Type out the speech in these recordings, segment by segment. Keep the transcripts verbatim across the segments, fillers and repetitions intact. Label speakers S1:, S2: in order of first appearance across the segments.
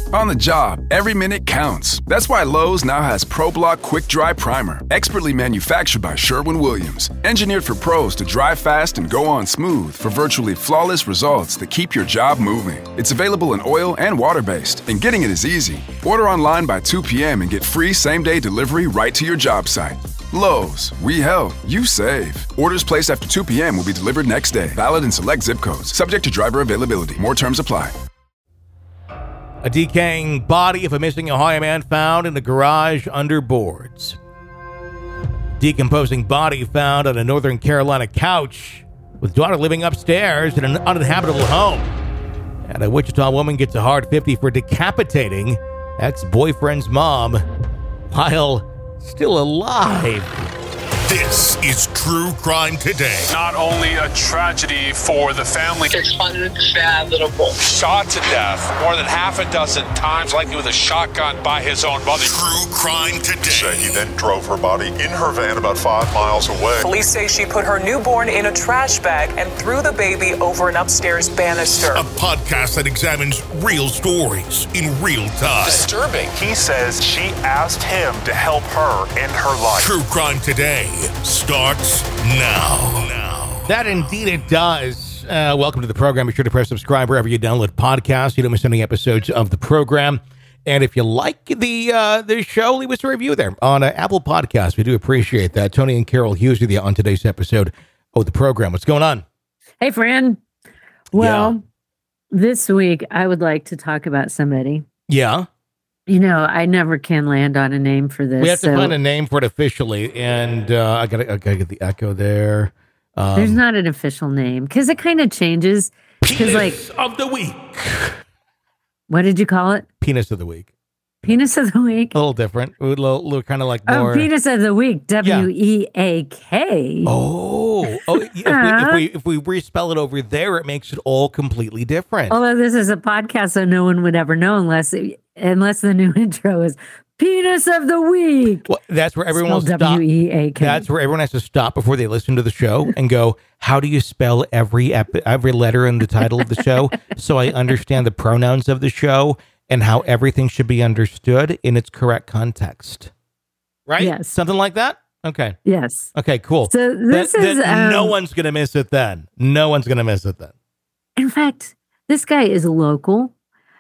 S1: On the job, every minute counts. That's why Lowe's now has ProBlock Quick Dry Primer, expertly manufactured by Sherwin-Williams. Engineered for pros to dry fast and go on smooth for virtually flawless results that keep your job moving. It's available in oil and water-based, and getting it is easy. Order online by two p.m. and get free same-day delivery right to your job site. Lowe's, we help, you save. Orders placed after two p.m. will be delivered next day. Valid in select zip codes. Subject to driver availability. More terms apply.
S2: A decaying body of a missing Ohio man found in a garage under boards. Decomposing body found on a Northern Carolina couch with daughter living upstairs in an uninhabitable home. And a Wichita woman gets a hard fifty for decapitating ex-boyfriend's mom while still alive.
S3: This is True Crime Today.
S4: Not only a tragedy for the family.
S5: It's unfathomable.
S4: Shot to death more than half a dozen times, likely with a shotgun by his own mother.
S3: True Crime Today.
S6: He then drove her body in her van about five miles away.
S7: Police say she put her newborn in a trash bag and threw the baby over an upstairs banister.
S3: A podcast that examines real stories in real time.
S4: Disturbing.
S6: He says she asked him to help her end her life.
S3: True Crime Today starts now. Now.
S2: That indeed it does. Uh, welcome to the program. Be sure to press subscribe wherever you download podcasts. You don't miss any episodes of the program. And if you like the uh, the show, leave us a review there on uh, Apple Podcasts. We do appreciate that. Tony and Carol Hughes with you on today's episode of the program. What's going on?
S8: Hey, friend. Well, yeah. This week I would like to talk about somebody.
S2: Yeah.
S8: You know, I never can land on a name for this.
S2: We have to
S8: so
S2: find a name for it officially, and uh, I got I gotta get the echo there. Um,
S8: there's not an official name because it kind of changes.
S2: Penis
S8: like,
S2: of the week.
S8: What did you call it?
S2: Penis of the week.
S8: Penis of the week.
S2: A little different. A little, little kind of like more.
S8: Oh, penis of the week. W E A K.
S2: Oh, oh. If,
S8: uh-huh.
S2: we, if we if we respell it over there, it makes it all completely different.
S8: Although this is a podcast, so no one would ever know unless it, unless the new intro is penis of the week.
S2: Well, that's where everyone will stop.
S8: W E A K.
S2: That's where everyone has to stop before they listen to the show and go, how do you spell every ep- every letter in the title of the show so I understand the pronouns of the show and how everything should be understood in its correct context? Right?
S8: Yes.
S2: Something like that? Okay.
S8: Yes.
S2: Okay, cool.
S8: So this
S2: then,
S8: is...
S2: Then
S8: um,
S2: no one's going to miss it then. No one's going to miss it then.
S8: In fact, this guy is local.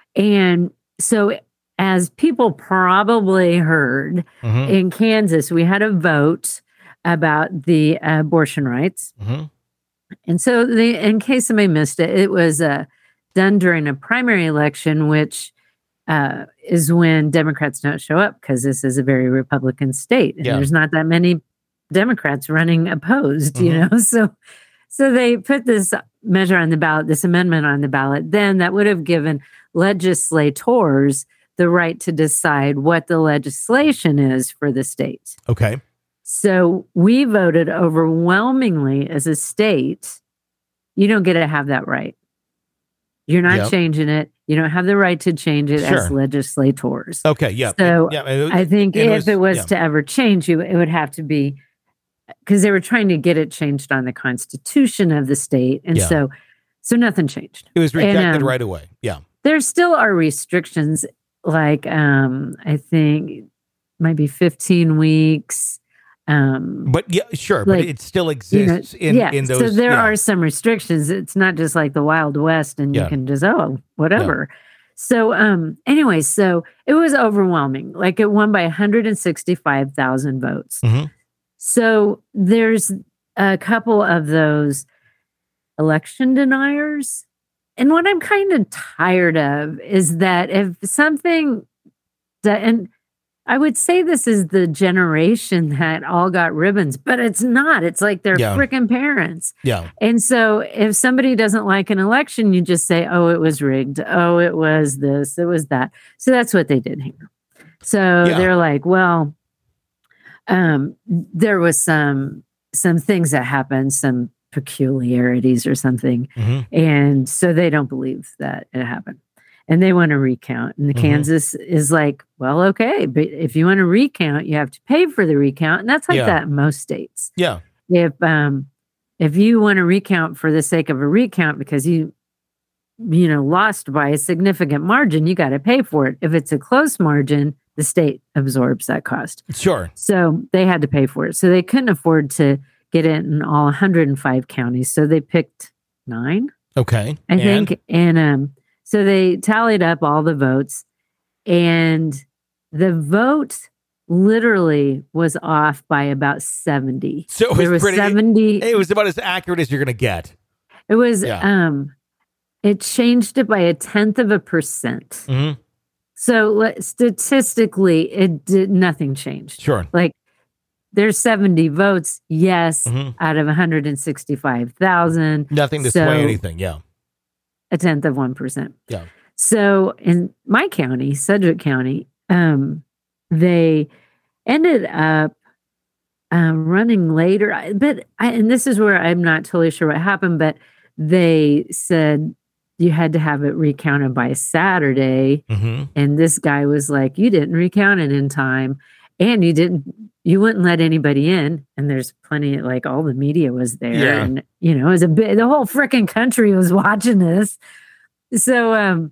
S8: And so as people probably heard,
S2: mm-hmm.
S8: in Kansas, we had a vote about the uh, abortion rights.
S2: Mm-hmm.
S8: And so the, in case somebody missed it, it was uh, done during a primary election, which uh, is when Democrats don't show up because this is a very Republican state. And
S2: yeah.
S8: there's not that many Democrats running opposed,
S2: mm-hmm.
S8: you know? So, so they put this measure on the ballot, this amendment on the ballot, then that would have given legislators the right to decide what the legislation is for the state.
S2: Okay.
S8: So we voted overwhelmingly as a state, you don't get to have that right. You're not
S2: yep.
S8: changing it. You don't have the right to change it
S2: sure.
S8: as legislators.
S2: Okay, yeah.
S8: So
S2: yeah, it,
S8: I think
S2: it
S8: if
S2: was,
S8: it was
S2: yeah.
S8: to ever change, you, it would have to be, because they were trying to get it changed on the Constitution of the state. And
S2: yeah.
S8: so so nothing changed.
S2: It was rejected
S8: and, um,
S2: right away. Yeah.
S8: There still are restrictions, like um, I think might be fifteen weeks. Um,
S2: but yeah, sure,
S8: like,
S2: but it still exists
S8: you know,
S2: in,
S8: yeah,
S2: in those.
S8: So there
S2: yeah.
S8: are some restrictions. It's not just like the Wild West and
S2: yeah.
S8: you can just, oh, whatever.
S2: Yeah.
S8: So um, anyway, so it was overwhelming. Like it won by one hundred sixty-five thousand votes.
S2: Mm-hmm.
S8: So there's a couple of those election deniers. And what I'm kind of tired of is that if something that, and I would say this is the generation that all got ribbons, but it's not. It's like their
S2: yeah.
S8: freaking parents.
S2: Yeah.
S8: And so if somebody doesn't like an election, you just say, oh, it was rigged. Oh, it was this, it was that. So that's what they did here. So
S2: yeah.
S8: they're like, well, um, there was some some things that happened, some peculiarities or something.
S2: Mm-hmm.
S8: And so they don't believe that it happened. And they want to recount. And the
S2: mm-hmm.
S8: Kansas is like, well, okay, but if you want to recount, you have to pay for the recount. And that's like
S2: yeah.
S8: that in most states.
S2: Yeah.
S8: If um if you want to recount for the sake of a recount because you you know, lost by a significant margin, you got to pay for it. If it's a close margin, the state absorbs that cost.
S2: Sure.
S8: So they had to pay for it. So they couldn't afford to get it in all one hundred five counties. So they picked nine.
S2: Okay.
S8: I
S2: and?
S8: think. And um, so they tallied up all the votes, and the vote literally was off by about seventy.
S2: So it was,
S8: there was
S2: pretty,
S8: seventy.
S2: It, it was about as accurate as you're going to get.
S8: It was,
S2: Yeah.
S8: um, it changed it by a tenth of a percent.
S2: Mm-hmm.
S8: So le- statistically, it did nothing changed.
S2: Sure.
S8: Like there's seventy votes, yes,
S2: Mhm.
S8: out of one hundred sixty-five thousand.
S2: Nothing to
S8: So-
S2: sway anything. Yeah.
S8: A tenth of one percent.
S2: Yeah.
S8: So in my county, Sedgwick County, um, they ended up um, running later. I- But I, and this is where I'm not totally sure what happened, but they said you had to have it recounted by Saturday.
S2: Mm-hmm.
S8: And this guy was like, you didn't recount it in time, and you didn't, you wouldn't let anybody in. And there's plenty, like all the media was there,
S2: Yeah.
S8: and you know, it was a bit, the whole freaking country was watching this. So, um,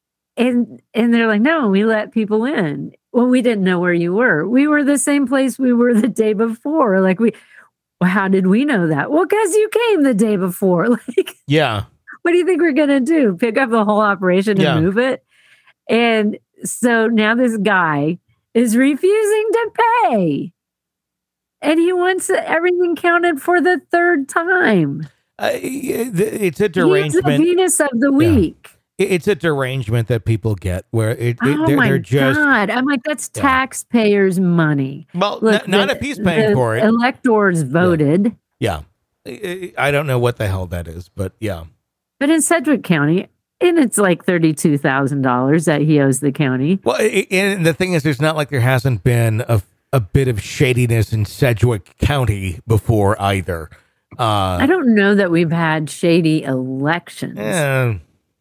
S8: and and they're like, no, we let people in. Well, we didn't know where you were. We were the same place we were the day before. Like we, well, how did we know that? Well, because you came the day before. Like,
S2: Yeah.
S8: what do you think we're going to do? Pick up the whole operation and
S2: Yeah.
S8: move it? And so now this guy is refusing to pay. And he wants everything counted for the third time.
S2: Uh, it's a
S8: He's the
S2: derangement.
S8: Venus of the week.
S2: It's a derangement that people get where it, it
S8: Oh
S2: they're,
S8: my
S2: they're just
S8: God. I'm like, that's
S2: Yeah.
S8: taxpayers' money.
S2: well,
S8: Look,
S2: n- not
S8: the-
S2: if he's paying
S8: the
S2: for it.
S8: Electors voted.
S2: Yeah, I I don't know what the hell that is, but yeah,
S8: But in Sedgwick County, and it's like thirty-two thousand dollars that he owes the county.
S2: well, i- and the thing is, there's not like there hasn't been a a bit of shadiness in Sedgwick County before either. Uh,
S8: I don't know that we've had shady elections.
S2: eh,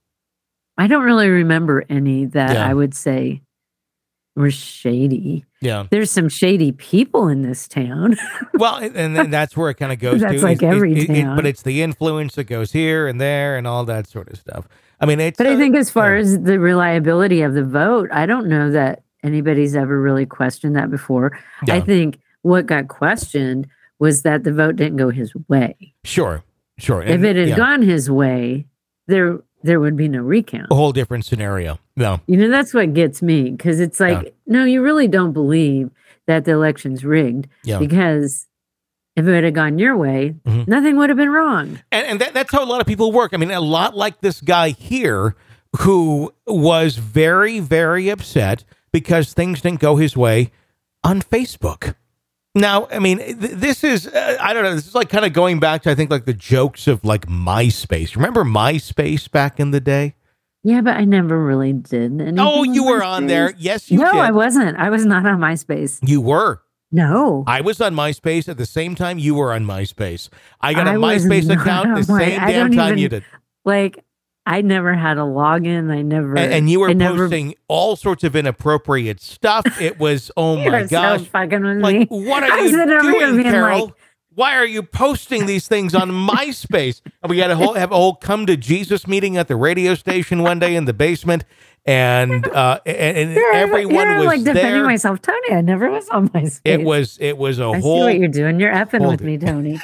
S8: I don't really remember any that
S2: Yeah.
S8: I would say were shady.
S2: yeah.
S8: There's some shady people in this town.
S2: Well, and, and then that's where it kind of goes.
S8: That's
S2: to,
S8: like
S2: is- is-
S8: every
S2: it- it-
S8: town.
S2: but it's the influence that goes here and there and all that sort of stuff. I mean, it's.
S8: But I
S2: uh,
S8: think as far
S2: yeah.
S8: as the reliability of the vote, I don't know that anybody's ever really questioned that before. I
S2: Yeah.
S8: think what got questioned was that the vote didn't go his way.
S2: Sure, sure.
S8: If
S2: And,
S8: it had
S2: yeah,
S8: gone his way, there there would be no recount.
S2: a whole different scenario. No,
S8: You know, that's what gets me, because it's like,
S2: Yeah.
S8: no, you really don't believe that the election's rigged,
S2: yeah.
S8: because if it had gone your way,
S2: Mhm.
S8: nothing would have been wrong.
S2: And, and that, that's how a lot of people work. I mean, a lot like this guy here who was very, very upset because things didn't go his way on Facebook. Now, I mean, th- this is, uh, I don't know, this is like kind of going back to, I think, like the jokes of like MySpace. Remember MySpace back in the day?
S8: Yeah, but I never really did anything.
S2: Oh, you
S8: on
S2: were on there.
S8: MySpace.
S2: Yes, you
S8: No,
S2: did.
S8: I wasn't. I was not on MySpace.
S2: You were.
S8: No.
S2: I was on MySpace at the same time you were on MySpace. I got a
S8: I was
S2: MySpace
S8: not
S2: account
S8: on
S2: the
S8: my-
S2: same
S8: I
S2: damn
S8: don't
S2: time
S8: even-
S2: you did.
S8: Like, I never had a login. I never.
S2: And, and you were
S8: I never,
S2: posting all sorts of inappropriate stuff. It was, oh
S8: You
S2: my
S8: were
S2: gosh.
S8: so fucking with
S2: Like,
S8: me.
S2: what are
S8: I
S2: you
S8: was sitting over here
S2: doing,
S8: being
S2: Carol?
S8: like-
S2: Why are you posting these things on MySpace? And we got to whole, have a whole come to Jesus meeting at the radio station one day in the basement. And uh, and, and
S8: Here,
S2: everyone
S8: here I'm
S2: was
S8: like defending
S2: there.
S8: myself. Tony, I never was on MySpace.
S2: It was it was a
S8: I
S2: whole
S8: see what you're doing. You're effing
S2: Hold
S8: with
S2: it.
S8: me, Tony.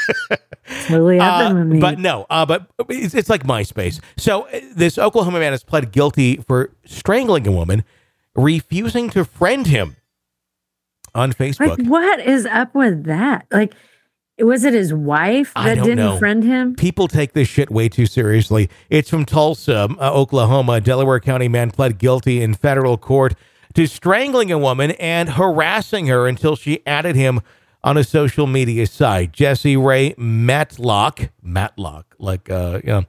S8: Totally effing
S2: Uh,
S8: with me.
S2: but no, uh, but it's, it's like MySpace. So uh, this Oklahoma man has pled guilty for strangling a woman, refusing to friend him on Facebook.
S8: Like, what is up with that? Like, was it his wife
S2: I
S8: that
S2: don't
S8: didn't
S2: know.
S8: friend him?
S2: People take this shit way too seriously. It's from Tulsa, uh, Oklahoma. A Delaware County man pled guilty in federal court to strangling a woman and harassing her until she added him on a social media site. Jesse Ray Matlock, Matlock, like, uh, you know,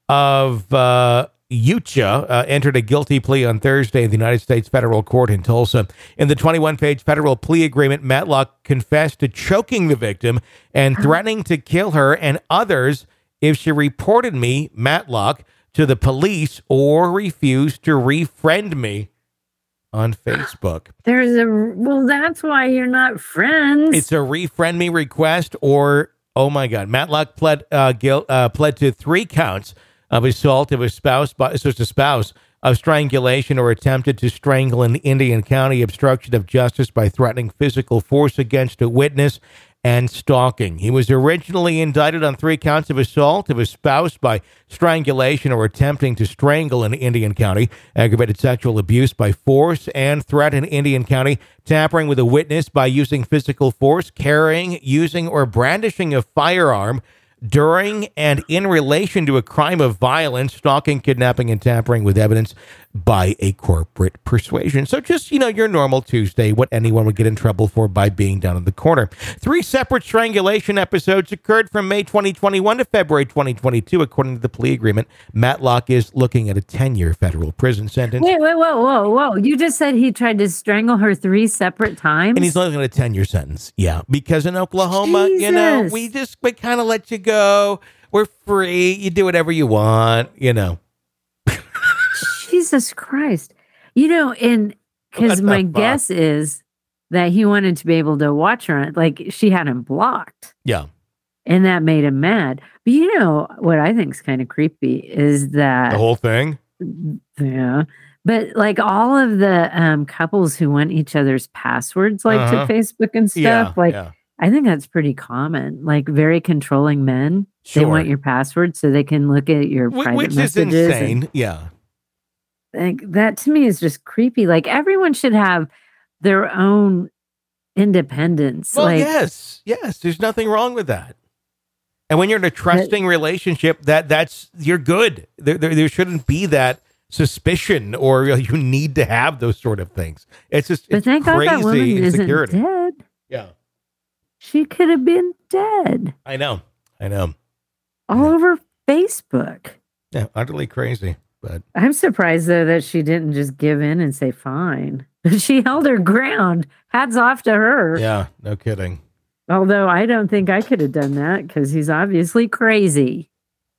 S2: of uh, Utah, uh, entered a guilty plea on Thursday in the United States federal court in Tulsa. In the twenty-one page federal plea agreement, Matlock confessed to choking the victim and threatening to kill her and others if she reported me, Matlock, to the police or refused to refriend me on Facebook.
S8: There's a well. That's why you're not friends.
S2: It's a refriend me request or, oh my God, Matlock pled uh, guilt, uh, pled to three counts of assault of a spouse, by, so it's a spouse, of strangulation or attempted to strangle in Indian County, obstruction of justice by threatening physical force against a witness, and stalking. He was originally indicted on three counts of assault of a spouse by strangulation or attempting to strangle in Indian County, aggravated sexual abuse by force and threat in Indian County, tampering with a witness by using physical force, carrying, using, or brandishing a firearm during and in relation to a crime of violence, stalking, kidnapping, and tampering with evidence by a corporate persuasion. So just, you know, your normal Tuesday, what anyone would get in trouble for by being down in the corner. Three separate strangulation episodes occurred from May twenty twenty-one to February twenty twenty-two. According to the plea agreement, Matlock is looking at a ten-year federal prison sentence.
S8: Wait, wait, whoa, whoa, whoa. You just said he tried to strangle her three separate times?
S2: And he's only going to a ten-year sentence. Yeah, because in Oklahoma, Jesus. you know, we just, we kind of let you go. We're free. You do whatever you want, you know.
S8: Jesus Christ. You know, and because my guess is that he wanted to be able to watch her. Like, she had him blocked.
S2: Yeah.
S8: And that made him mad. But you know, what I think is kind of creepy is that...
S2: The whole thing?
S8: Yeah. But like all of the um, couples who want each other's passwords, like uh-huh. to Facebook and stuff,
S2: yeah,
S8: like...
S2: Yeah.
S8: I think that's pretty common. Like very controlling men. Sure. They want your password so they can look at your Wh- private
S2: which
S8: messages.
S2: Which is insane.
S8: And,
S2: yeah.
S8: Like that to me is just creepy. Like everyone should have their own independence.
S2: Well,
S8: like,
S2: yes, yes. There's nothing wrong with that. And when you're in a trusting but, relationship, that that's you're good. There, there, there shouldn't be that suspicion, or you need to have those sort of things. It's just
S8: but
S2: it's
S8: thank
S2: crazy
S8: God that woman
S2: insecurity.
S8: Isn't dead.
S2: Yeah.
S8: She could have been dead.
S2: I know. I know.
S8: All yeah. over Facebook.
S2: Yeah, utterly crazy. But
S8: I'm surprised though that she didn't just give in and say fine. She held her ground. Hats off to her.
S2: Yeah, no kidding.
S8: Although I don't think I could have done that because he's obviously crazy.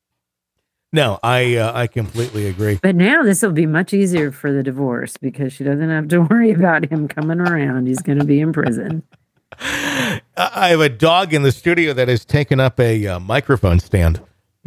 S2: No, I uh, I completely agree.
S8: But now this will be much easier for the divorce because she doesn't have to worry about him coming around. He's going to be in prison.
S2: I have a dog in the studio that has taken up a uh, microphone stand.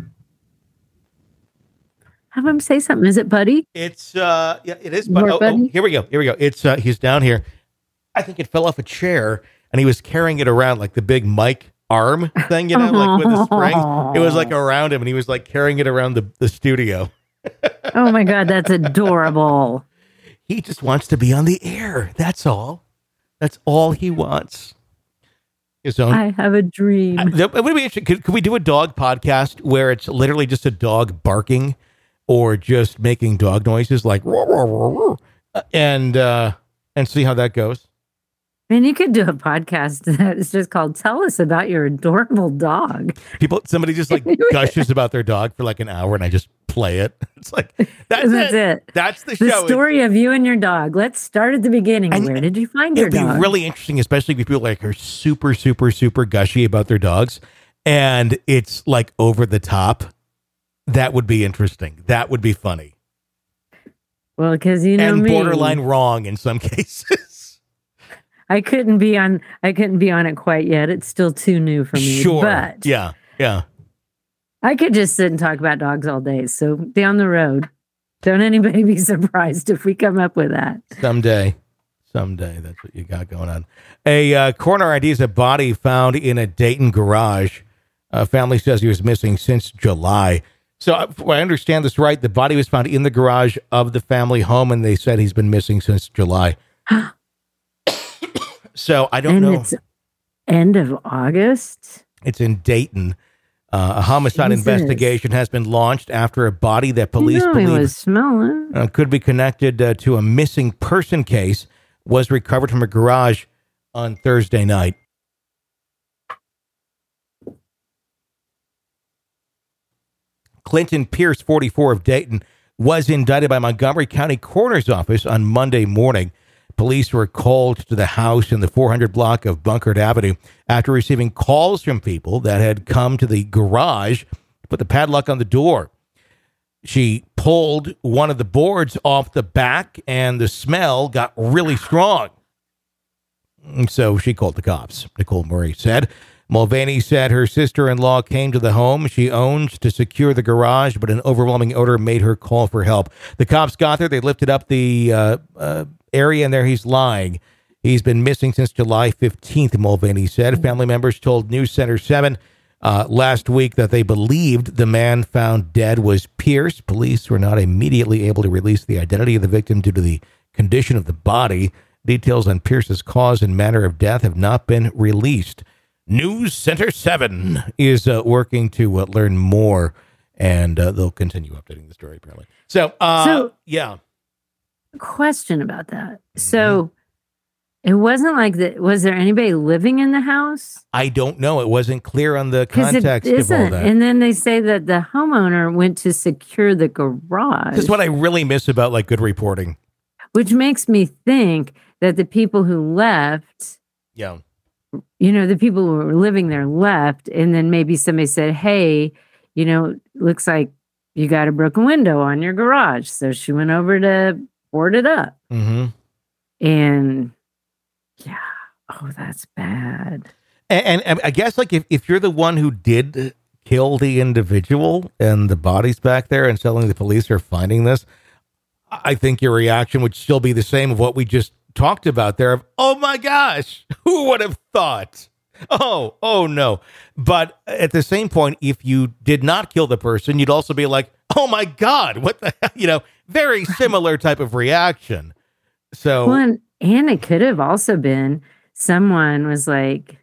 S8: Have him say something. Is it Buddy?
S2: It's uh, yeah, it is. But, oh,
S8: Buddy?
S2: oh, here we go. Here we go. It's uh, he's down here. I think it fell off a chair, and he was carrying it around like the big mic arm thing, you know, like with the springs. It was like around him, and he was like carrying it around the, the studio.
S8: Oh my God, that's adorable.
S2: He just wants to be on the air. That's all. That's all he wants. His own.
S8: I have a dream.
S2: Uh, it would be interesting. Could, could we do a dog podcast where it's literally just a dog barking or just making dog noises like roar, roar, roar, roar, and uh, and see how that goes?
S8: I mean, you could do a podcast that is just called "Tell Us About Your Adorable Dog."
S2: People, somebody just like gushes about their dog for like an hour, and I just play it. It's like that's,
S8: that's it. it.
S2: That's the,
S8: the
S2: show.
S8: story of you and your dog. Let's start at the beginning. And Where did you find your dog?
S2: It'd be really interesting, especially if people like are super, super, super gushy about their dogs, and it's like over the top. That would be interesting. That would be funny.
S8: Well, because you know
S2: and
S8: me,
S2: borderline wrong in some cases.
S8: I couldn't be on. I couldn't be on it quite yet. It's still too new for me.
S2: Sure.
S8: But
S2: yeah. Yeah.
S8: I could just sit and talk about dogs all day. So down the road, don't anybody be surprised if we come up with that.
S2: Someday. Someday. That's what you got going on. A uh, coroner I D's a body found in a Dayton garage. A family says he was missing since July. So if I understand this right, the body was found in the garage of the family home, and they said he's been missing since July. So I don't
S8: and
S2: know.
S8: It's end of August.
S2: It's in Dayton. Uh, a homicide
S8: Jesus.
S2: investigation has been launched after a body that police
S8: you know
S2: believe
S8: he was smelling.
S2: Uh, could be connected uh, to a missing person case was recovered from a garage on Thursday night. Clinton Pierce, forty-four, of Dayton, was indicted by Montgomery County Coroner's Office on Monday morning. Police were called to the house in the four hundred block of Bunkard Avenue after receiving calls from people that had come to the garage to put the padlock on the door. She pulled one of the boards off the back, and the smell got really strong. And so she called the cops, Nicole Murray said. Mulvaney said her sister-in-law came to the home she owns to secure the garage, but an overwhelming odor made her call for help. The cops got there. They lifted up the uh, uh, area, and there he's lying. He's been missing since July fifteenth, Mulvaney said. Family members told News Center seven uh, last week that they believed the man found dead was Pierce. Police were not immediately able to release the identity of the victim due to the condition of the body. Details on Pierce's cause and manner of death have not been released. News Center seven is uh, working to uh, learn more, and uh, they'll continue updating the story, apparently. So, uh,
S8: So-
S2: yeah.
S8: Question about that. So it wasn't like that. Was there anybody living in the house?
S2: I don't know. It wasn't clear on the
S8: 'Cause it
S2: context of all
S8: isn't.
S2: that.
S8: And then they say that the homeowner went to secure the garage,
S2: This is what I really miss about, like, good reporting.
S8: which makes me think that the people who left,
S2: Yeah.
S8: you know, the people who were living there left, and then maybe somebody said, hey, you know, looks like you got a broken window on your garage. So she went over to board it up.
S2: Mm-hmm.
S8: And yeah, oh, that's bad.
S2: And, and, and I guess, like, if, if you're the one who did kill the individual and the body's back there and suddenly the police are finding this, I think your reaction would still be the same of what we just talked about there of, oh my gosh, who would have thought? Oh, oh no. But at the same point, if you did not kill the person, you'd also be like, oh my God, what the hell? You know, very similar type of reaction. So,
S8: Well, and, and it could have also been someone was like,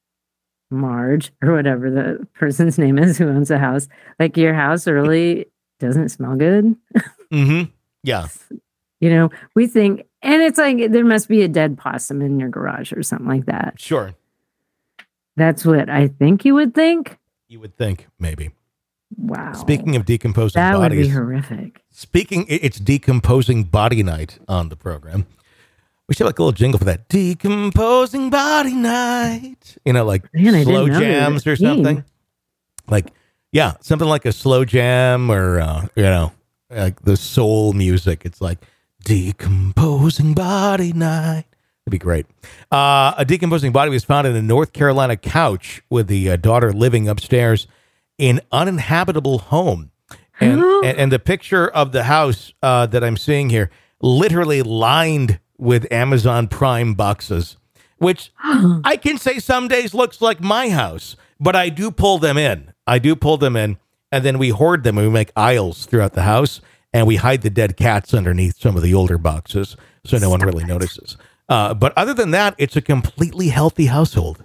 S8: Marge or whatever the person's name is who owns the house, like, your house really doesn't smell good.
S2: mm-hmm. Yeah.
S8: You know, we think, and it's like there must be a dead possum in your garage or something like that.
S2: Sure.
S8: That's what I think you would think.
S2: You would think, maybe.
S8: Wow.
S2: Speaking of decomposing
S8: that
S2: bodies.
S8: would be horrific.
S2: Speaking, it- it's decomposing body night on the program. We should have like a little jingle for that. Decomposing body night. You know, like
S8: Man, I
S2: slow
S8: didn't know there
S2: jams
S8: was
S2: or
S8: a theme.
S2: something. Like, yeah, something like a slow jam or, uh, you know, like the soul music. It's like decomposing body night. That'd be great. Uh, a decomposing body was found in a North Carolina couch with the uh, daughter living upstairs in uninhabitable home. And, and, and the picture of the house uh, that I'm seeing here, literally lined with Amazon Prime boxes, which I can say some days looks like my house, but I do pull them in. I do pull them in, and then we hoard them and we make aisles throughout the house, and we hide the dead cats underneath some of the older boxes so no one really notices. Uh, but other than that, it's a completely healthy household.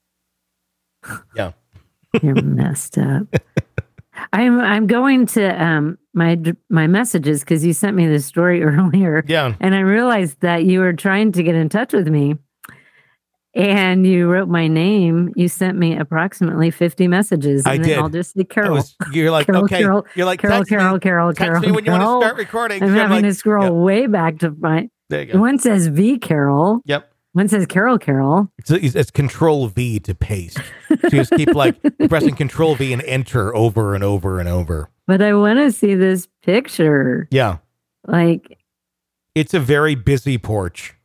S2: Yeah.
S8: You're messed up. I'm I'm going to um my my messages because you sent me this story earlier.
S2: Yeah.
S8: And I realized that you were trying to get in touch with me, and you wrote my name. You sent me approximately fifty messages.
S2: I
S8: and
S2: did.
S8: then I'll just say
S2: I
S8: Carol.
S2: was- you're like,
S8: Carol,
S2: okay.
S8: Carol,
S2: you're like,
S8: Carol,
S2: text me-
S8: Carol, Carol,
S2: text
S8: Carol,
S2: me when you want to
S8: Carol.
S2: start recording.
S8: I'm
S2: So
S8: having
S2: like,
S8: to scroll
S2: yep.
S8: way back to my.
S2: There you go.
S8: One says V Carol.
S2: Yep.
S8: One says Carol Carol.
S2: It's, it's, it's Control V to paste. So you just keep like pressing Control V and Enter over and over and over.
S8: But I want to see this picture.
S2: Yeah.
S8: Like,
S2: It's a very busy porch.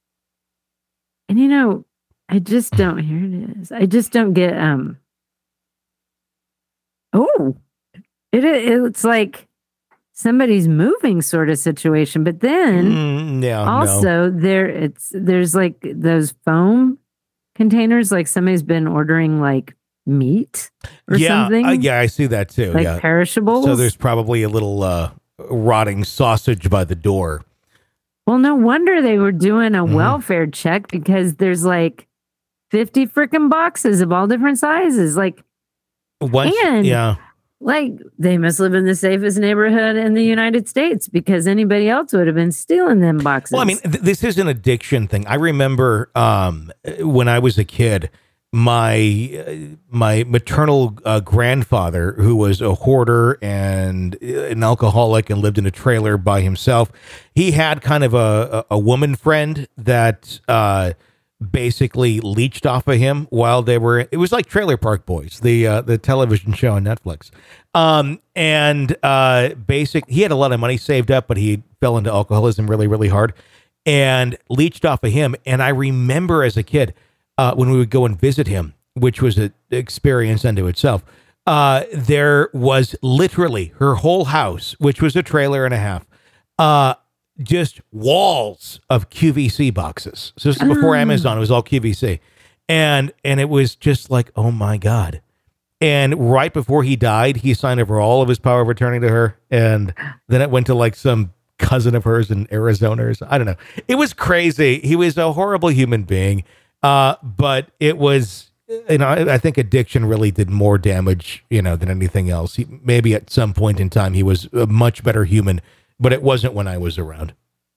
S8: and you know, I just don't. Here it is. I just don't get. Um. Oh, it it's like somebody's moving sort of situation, but then
S2: Mm, yeah. no.
S8: also there it's there's like those foam containers, like somebody's been ordering like meat or
S2: yeah.
S8: something,
S2: uh, yeah, I see that too.
S8: like
S2: yeah.
S8: perishables.
S2: So there's probably a little uh, rotting sausage by the door.
S8: Well, no wonder they were doing a
S2: Mhm.
S8: welfare check, because there's like fifty freaking boxes of all different sizes. Like,
S2: Once,
S8: And-
S2: yeah.
S8: like they must live in the safest neighborhood in the United States, because anybody else would have been stealing them boxes.
S2: Well, I mean, th- this is an addiction thing. I remember um, when I was a kid, my uh, my maternal uh, grandfather, who was a hoarder and an alcoholic and lived in a trailer by himself, he had kind of a, a, a woman friend that uh, basically leached off of him while they were, it was like Trailer Park Boys, the uh, the television show on Netflix. Um, and uh, basic, he had a lot of money saved up, but he fell into alcoholism really, really hard and leached off of him. And I remember as a kid, uh, when we would go and visit him, which was an experience unto itself. Uh, there was literally her whole house, which was a trailer and a half, uh, just walls of Q V C boxes. So this is before Amazon. It was all Q V C. And, and it was just like, oh my God. And right before he died, he signed over all of his power of attorney to her. And then it went to like some cousin of hers in Arizona or something. I don't know. It was crazy. He was a horrible human being. Uh, but it was, you know, I, I think addiction really did more damage, you know, than anything else. He, maybe at some point in time, he was a much better human, but it wasn't when I was around.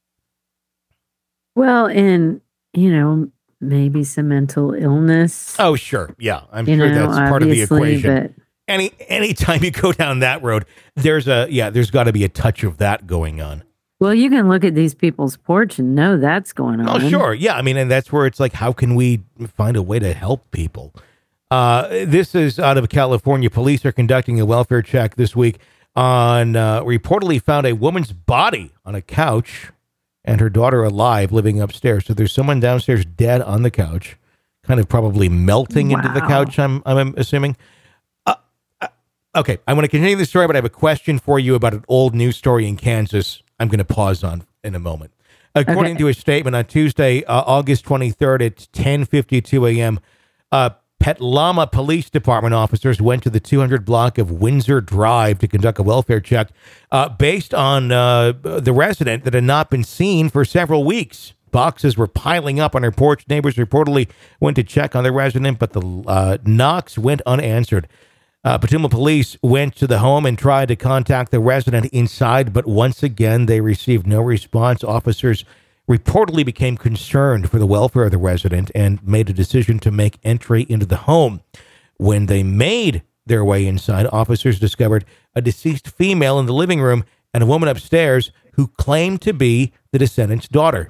S8: Well, and, you know, maybe some mental illness.
S2: Oh, sure. Yeah. I'm
S8: you
S2: sure
S8: know,
S2: that's part of the equation.
S8: But
S2: Any anytime you go down that road, there's a yeah, there's got to be a touch of that going on.
S8: Well, you can look at these people's porch and know that's going on.
S2: Oh, sure. Yeah. I mean, and that's where it's like, how can we find a way to help people? Uh, this is out of California. Police are conducting a welfare check this week on uh, reportedly found a woman's body on a couch and her daughter alive living upstairs. So there's someone downstairs dead on the couch, kind of probably melting
S8: Wow.
S2: into the couch, I'm, I'm assuming. Uh, uh, okay. I want to continue the story, but I have a question for you about an old news story in Kansas. I'm going to pause on in a moment. According
S8: Okay.
S2: to a statement on Tuesday, uh, August twenty-third at ten fifty-two a.m., uh, Petlama Police Department officers went to the two hundred block of Windsor Drive to conduct a welfare check uh, based on uh, the resident that had not been seen for several weeks. Boxes were piling up on her porch. Neighbors reportedly went to check on the resident, but the uh, knocks went unanswered. Uh, Petaluma police went to the home and tried to contact the resident inside, but once again, they received no response. Officers reportedly became concerned for the welfare of the resident and made a decision to make entry into the home. When they made their way inside, officers discovered a deceased female in the living room and a woman upstairs who claimed to be the descendant's daughter.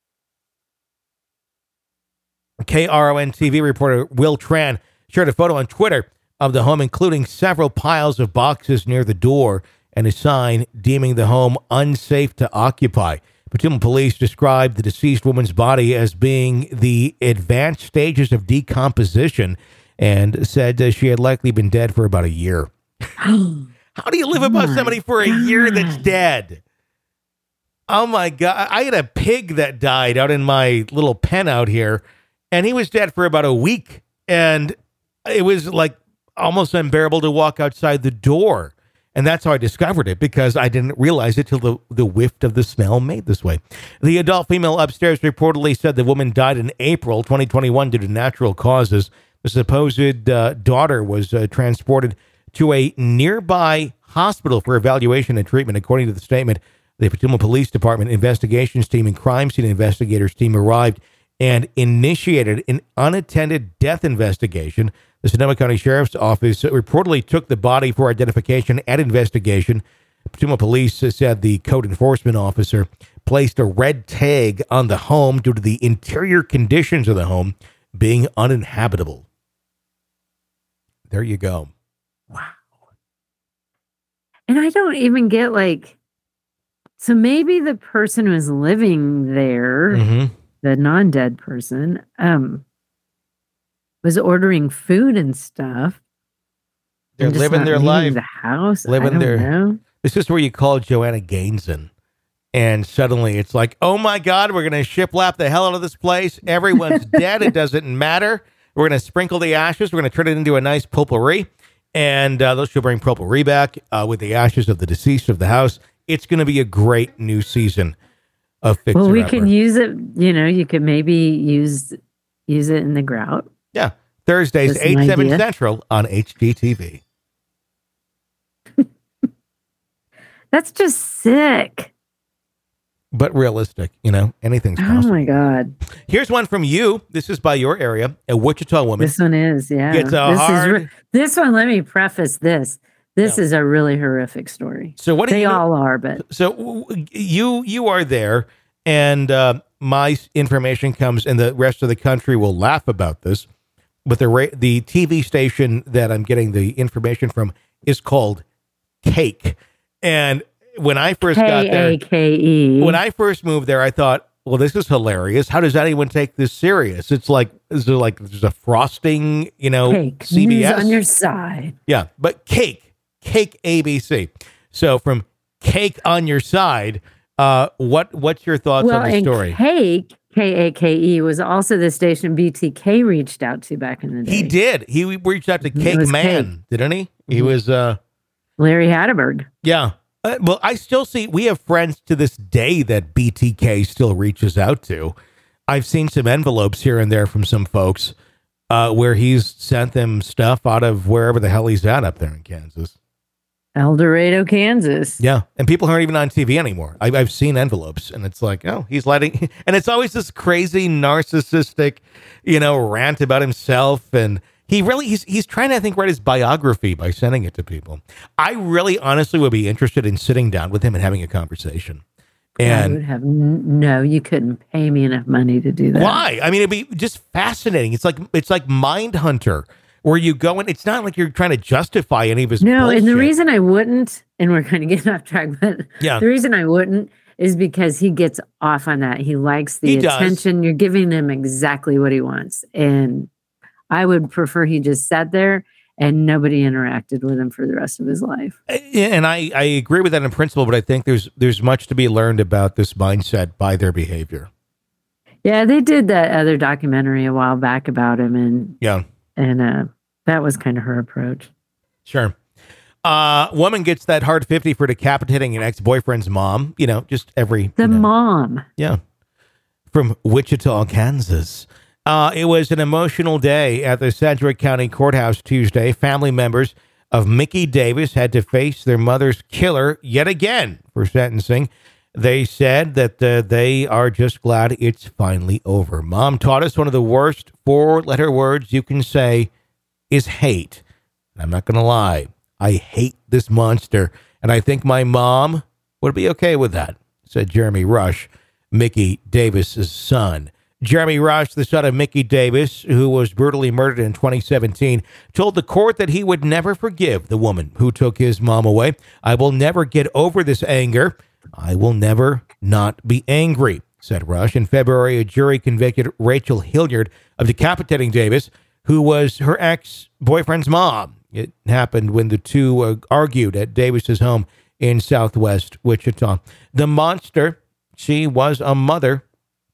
S2: K R O N T V reporter Will Tran shared a photo on Twitter of the home, including several piles of boxes near the door and a sign deeming the home unsafe to occupy. Petaluma police described the deceased woman's body as being the advanced stages of decomposition and said that she had likely been dead for about a year. How do you live above somebody for a year that's dead? Oh my God. I had a pig that died out in my little pen out here, and he was dead for about a week. And it was like almost unbearable to walk outside the door. And that's how I discovered it, because I didn't realize it till the, the whiff of the smell made this way. The adult female upstairs reportedly said the woman died in April twenty twenty-one due to natural causes. The supposed uh, daughter was uh, transported to a nearby hospital for evaluation and treatment. According to the statement, the Petaluma Police Department investigations team and crime scene investigators team arrived and initiated an unattended death investigation. The Sonoma County Sheriff's Office reportedly took the body for identification and investigation. Petaluma Police said the code enforcement officer placed a red tag on the home due to the interior conditions of the home being uninhabitable. There you go.
S8: And I don't even get like, so maybe the person who was living there,
S2: Mm-hmm.
S8: the non-dead person, um, was ordering food and stuff.
S2: They're
S8: and just
S2: living
S8: not
S2: their
S8: leaving
S2: life.
S8: The house,
S2: Living
S8: I don't
S2: their-
S8: know.
S2: This is where you call Joanna Gainson. And suddenly it's like, oh my God, we're going to shiplap the hell out of this place. Everyone's dead. It doesn't matter. We're going to sprinkle the ashes. We're going to turn it into a nice potpourri. And uh, those should bring potpourri back uh, with the ashes of the deceased of the house. It's going to be a great new season of Fixer
S8: Well, we
S2: Upper.
S8: can use it. You know, you could maybe use use it in the grout.
S2: Yeah. Thursdays,
S8: Just an
S2: eight, seven
S8: idea.
S2: Central on H G T V.
S8: That's just sick.
S2: But realistic, you know, anything's
S8: Oh
S2: possible.
S8: my God.
S2: Here's one from you. This is by your area, a Wichita woman.
S8: This one is, yeah.
S2: It's a
S8: this
S2: hard-
S8: is re- this one, let me preface this. This
S2: Yeah.
S8: is a really horrific story.
S2: So what do
S8: They
S2: you know-
S8: all are, but
S2: So w- you you are there, and uh, my s- information comes, and the rest of the country will laugh about this. But the ra- the T V station that I'm getting the information from is called Cake. And when I first got
S8: K
S2: there,
S8: A K E.
S2: when I first moved there, I thought, well, this is hilarious. How does anyone take this serious? It's like, is there like, there's a frosting, you know,
S8: Cake.
S2: C B S
S8: News on your side.
S2: Yeah, but cake, cake A B C. So from Cake on Your Side, uh, what what's your thoughts
S8: Well,
S2: on the
S8: and
S2: story?
S8: Cake, K A K E, was also the station B T K reached out to back in the day.
S2: He did. He reached out to
S8: It
S2: Cake
S8: was
S2: Man,
S8: Cake.
S2: didn't he? He
S8: Mhm.
S2: was, uh,
S8: Larry Hatterberg.
S2: yeah. Uh, well, I still see, we have friends to this day that B T K still reaches out to. I've seen some envelopes here and there from some folks uh, where he's sent them stuff out of wherever the hell he's at up there in Kansas.
S8: El Dorado, Kansas.
S2: Yeah. And people aren't even on T V anymore. I've, I've seen envelopes and it's like, oh, he's letting, and it's always this crazy narcissistic, you know, rant about himself. And he really, he's, he's trying to, I think, write his biography by sending it to people. I really honestly would be interested in sitting down with him and having a conversation.
S8: I
S2: And
S8: would have n- no, you couldn't pay me enough money to do that.
S2: why? I mean, it'd be just fascinating. It's like, it's like Mindhunter where you go and it's not like you're trying to justify any of his
S8: No, and the
S2: bullshit.
S8: reason I wouldn't, and we're kind of getting off track, but
S2: Yeah.
S8: the reason I wouldn't is because he gets off on that. He likes the
S2: He does.
S8: attention. You're giving him exactly what he wants. And I would prefer he just sat there and nobody interacted with him for the rest of his life.
S2: And I, I agree with that in principle, but I think there's there's much to be learned about this mindset by their behavior.
S8: Yeah, they did that other documentary a while back about him, and
S2: Yeah,
S8: and uh, that was kind of her approach.
S2: sure. Uh, woman gets that hard fifty for decapitating an ex-boyfriend's mom. You know, just every
S8: The
S2: you know,
S8: mom.
S2: yeah, from Wichita, Kansas. Uh, it was an emotional day at the Sedgwick County Courthouse Tuesday. Family members of Mickey Davis had to face their mother's killer yet again for sentencing. They said that uh, they are just glad it's finally over. Mom taught us one of the worst four-letter words you can say is hate. I'm not going to lie. I hate this monster, and I think my mom would be okay with that, said Jeremy Rush, Mickey Davis's son. Jeremy Rush, the son of Mickey Davis, who was brutally murdered in twenty seventeen, told the court that he would never forgive the woman who took his mom away. I will never get over this anger. I will never not be angry, said Rush. In February, a jury convicted Rachel Hilliard of decapitating Davis, who was her ex-boyfriend's mom. It happened when the two uh, argued at Davis's home in southwest Wichita. The monster, she was a mother.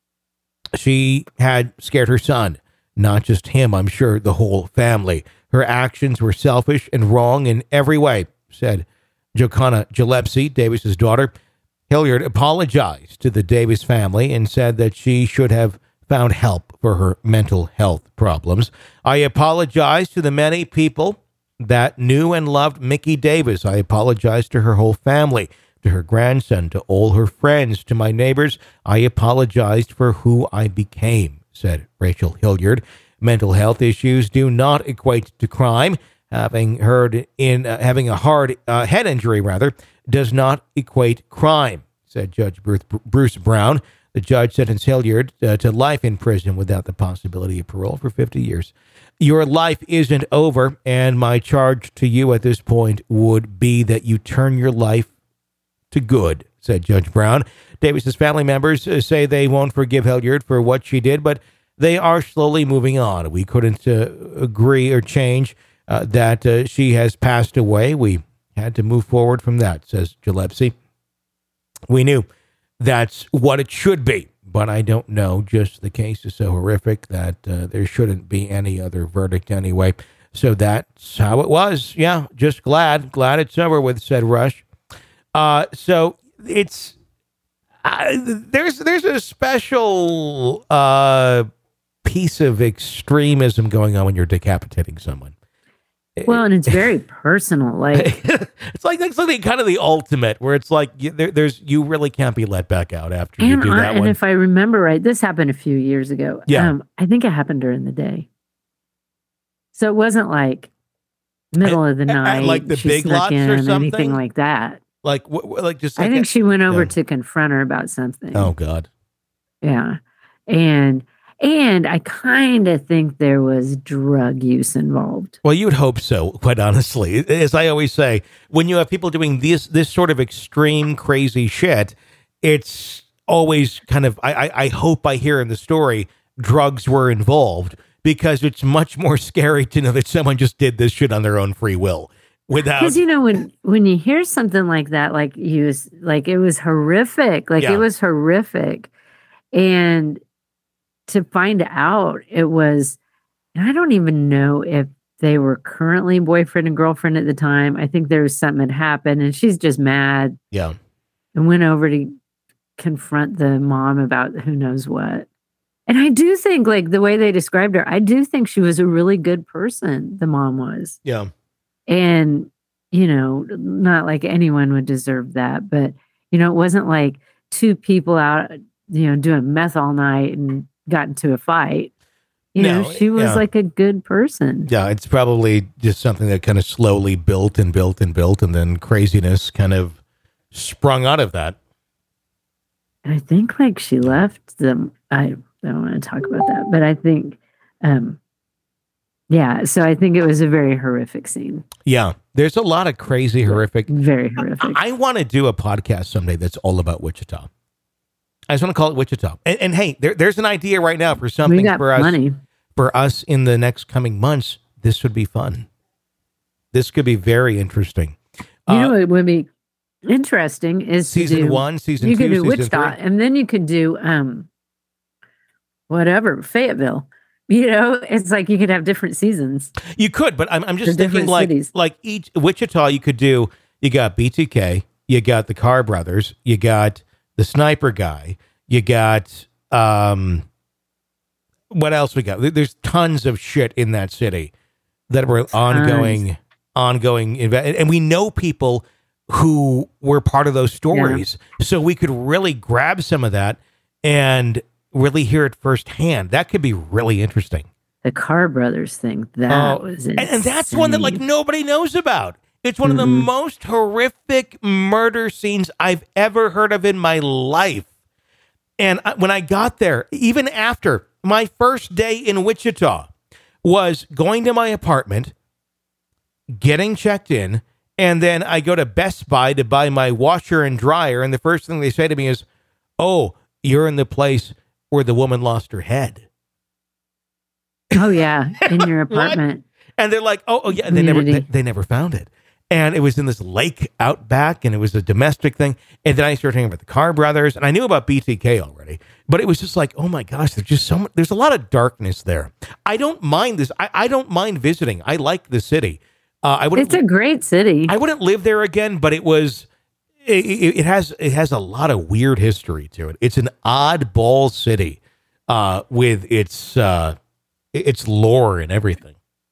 S2: She had scared her son, not just him, I'm sure the whole family. Her actions were selfish and wrong in every way, said Jocana Gillespie, Davis's daughter. Hilliard apologized to the Davis family and said that she should have found help for her mental health problems. I apologize to the many people that knew and loved Mickey Davis. I apologize to her whole family, to her grandson, to all her friends, to my neighbors. I apologized for who I became, said Rachel Hilliard. Mental health issues do not equate to crime. Having heard in uh, having a hard uh, head injury, rather, does not equate crime, said Judge Bruce, Bruce Brown. The judge sentenced Hilliard uh, to life in prison without the possibility of parole for fifty years. Your life isn't over, and my charge to you at this point would be that you turn your life to good, said Judge Brown. Davis's family members uh, say they won't forgive Hilliard for what she did, but they are slowly moving on. We couldn't uh, agree or change uh, that uh, she has passed away. We had to move forward from that, says Gillespie. We knew that's what it should be, but I don't know. Just the case is so horrific that uh, there shouldn't be any other verdict anyway. So that's how it was. Yeah, just glad, glad it's over with, said Rush. Uh, so it's uh, there's there's a special uh, piece of extremism going on when you're decapitating someone.
S8: Well, and it's very personal. Like
S2: it's like it's like the, kind of the ultimate, where it's like you, there, there's you really can't be let back out after you
S8: and,
S2: do
S8: I,
S2: that
S8: and
S2: one.
S8: if I remember right, this happened a few years ago.
S2: Yeah.
S8: Um, I think it happened during the day. So it wasn't like middle of the
S2: At- at,
S8: night,
S2: like the
S8: she
S2: Big
S8: snuck
S2: Lots
S8: in,
S2: or
S8: anything
S2: something?
S8: like that.
S2: Like wh- wh- like just like
S8: I think
S2: a-
S8: she went over
S2: yeah.
S8: to confront her about something.
S2: Oh God.
S8: Yeah. And and I kind of think there was drug use involved.
S2: Well, you would hope so, quite honestly. As I always say, when you have people doing this this sort of extreme, crazy shit, it's always kind of, I, I, I hope I hear in the story, drugs were involved, because it's much more scary to know that someone just did this shit on their own free will. Without,
S8: because you know when when you hear something like that, like you was like it was horrific, like
S2: Yeah.
S8: it was horrific, and to find out it was, and I don't even know if they were currently boyfriend and girlfriend at the time. I think there was something that happened, and she's just mad
S2: yeah,
S8: and went over to confront the mom about who knows what. And I do think, like the way they described her, I do think she was a really good person. The mom was.
S2: yeah.
S8: And, you know, not like anyone would deserve that, but, you know, it wasn't like two people out, you know, doing meth all night and got into a fight. You
S2: No,
S8: know, she was
S2: yeah.
S8: like a good person.
S2: Yeah, it's probably just something that kind of slowly built and built and built, and then craziness kind of sprung out of that.
S8: And I think like she left them. I don't want to talk about that, but I think, um, yeah, so I think it was a very horrific scene.
S2: Yeah, there's a lot of crazy, horrific.
S8: Very horrific.
S2: I, I want to do a podcast someday that's all about Wichita. I just want to call it Wichita. And, and hey, there, there's an idea right now for
S8: we
S2: something
S8: got
S2: for us.
S8: plenty.
S2: For us in the next coming months. This would be fun. This could be very interesting.
S8: You
S2: Uh,
S8: know what would be interesting is to
S2: season
S8: do,
S2: one, season
S8: you
S2: two,
S8: could do
S2: season
S8: Wichita,
S2: three.
S8: and then you could do um, whatever Fayetteville. You know, it's like you could have different seasons.
S2: You could, but I'm, I'm just
S8: For
S2: thinking
S8: different
S2: like
S8: cities.
S2: like each Wichita. You could do. You got B T K. You got the Carr brothers. You got the sniper guy. You got um. What else we got? There- There's tons of shit in that city that were ongoing, ongoing, inve- and we know people who were part of those stories, so we could really grab some of that and really hear it firsthand. That could be really interesting.
S8: The Carr brothers thing that
S2: Oh,
S8: was
S2: and, and that's one that like
S8: insane.
S2: nobody knows about. It's one of the most horrific murder scenes I've ever heard of in my life. And I, when I got there, even after my first day in Wichita, was going to my apartment, getting checked in, and then I go to Best Buy to buy my washer and dryer, and the first thing they say to me is, "Oh, you're in the place where the woman lost her head."
S8: Oh yeah, in your
S2: What?
S8: apartment.
S2: And they're like, "Oh, oh yeah," they never they,
S8: Community.
S2: they never found it. And it was in this lake out back, and it was a domestic thing. And then I started hearing about the Carr brothers, and I knew about B T K already, but it was just like, oh my gosh, there's just so much, there's a lot of darkness there. I don't mind this. I, I don't mind visiting. I like the city. Uh, I wouldn't.
S8: It's a great city.
S2: I wouldn't live there again, but it was. It, it, it has it has a lot of weird history to it. It's an oddball city uh, with its uh, its lore and everything.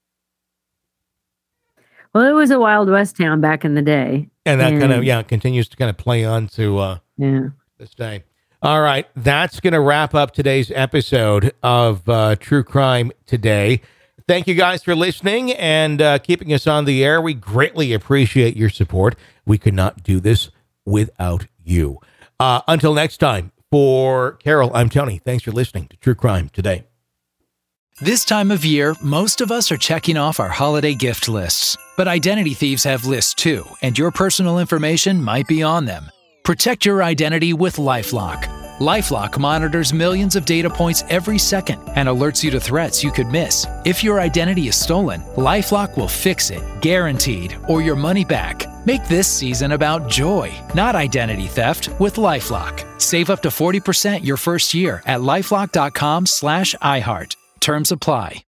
S8: Well, it was a Wild West town back in the day.
S2: And that kind of,
S8: And-
S2: yeah, continues to kind of play on to uh,
S8: Yeah.
S2: this day. All right. That's going to wrap up today's episode of uh, True Crime Today. Thank you guys for listening and uh, keeping us on the air. We greatly appreciate your support. We could not do this without you. Uh, until next time, for Carol, I'm Tony. Thanks for listening to True Crime Today.
S9: This time of year, most of us are checking off our holiday gift lists. But identity thieves have lists too, and your personal information might be on them. Protect your identity with LifeLock. LifeLock monitors millions of data points every second and alerts you to threats you could miss. If your identity is stolen, LifeLock will fix it, guaranteed, or your money back. Make this season about joy, not identity theft, with LifeLock. Save up to forty percent your first year at LifeLock.com slash iHeart. Terms apply.